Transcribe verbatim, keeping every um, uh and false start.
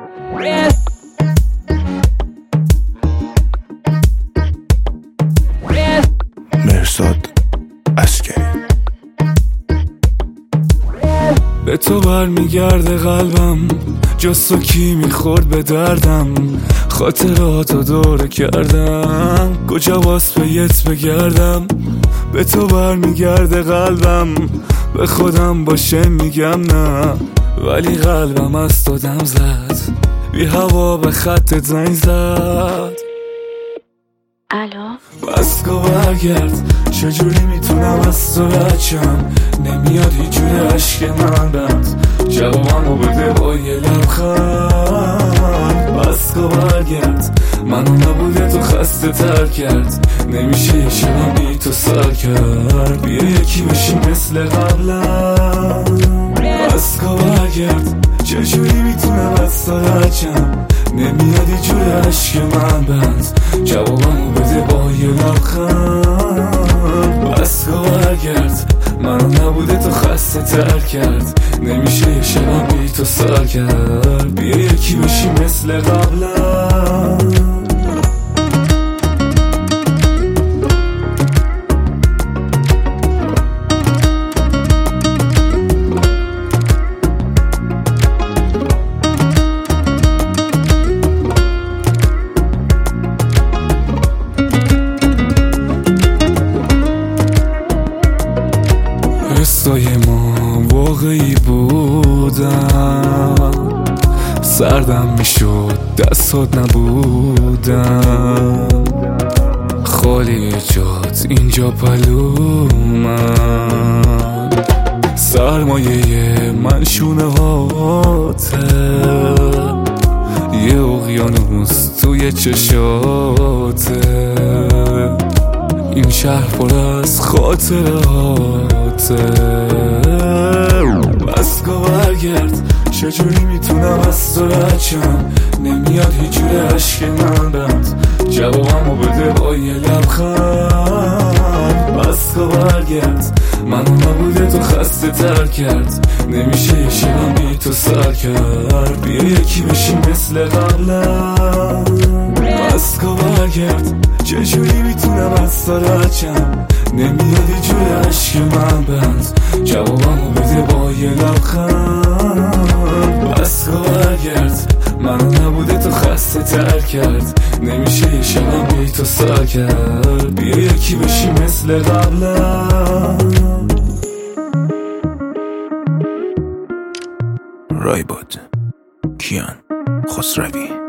مرزاد عسکری. به تو برمیگرده قلبم، جز تو کی میخورد به دردم. خاطراتو دوره کردم، کجا باز پیت بگردم. به تو برمیگرده قلبم، به خودم باشه میگم نه، ولی قلبم از تو دم زد، بی هوا به خط زنگ زد. الو بس کن برگرد، چجوری میتونم از تو رچم؟ نمیاد هیچ جور عشق من بند، جوابمو بده با یه لبخند. بس کن برگرد، منو نبوده تو خسته تر کرد، نمیشه یه شبم بی تو سر کرد. بیا یکی بشی مثل قبلم. بس کن برگرد، چجوری میتونم از تو رچم؟ نمیاد هیچ جور عشق من بند، جوابمو بده با یه لبخند. بس کن برگرد، منو نبوده تو خسته تر کرد، نمیشه یه شبم بی تو سر کرد. بیا یکی بشی مثل قبلم. حسای ما واقعی بودن، سردم میشد دستات نبودن، خالی جات اینجا پلومن. سرمایه من شونه هاته، یه اقیانوس توی چشاته، این شهر پر از خاطراته. بس کن برگرد، چجوری میتونم از تو رچم؟ نمیاد هیچ جور عشق من بند، جوابمو بده با یه لبخند. بس کن برگرد، منو نبوده تو خسته تر کرد، نمیشه یه شبم بی تو سر کرد. بیا یکی بشی مثل قبلم. بس کن برگرد، چجوری میتونم از تو رچم؟ نمیاد هیچ جور عشق من بند، جوابمو بده با یه لبخند. بس کن برگرد، منو نبوده تو خسته تر کرد، نمیشه یه شبم بی تو سر کرد. بیا یکی بشی مثل قبلم. رایباد کیان خسروی.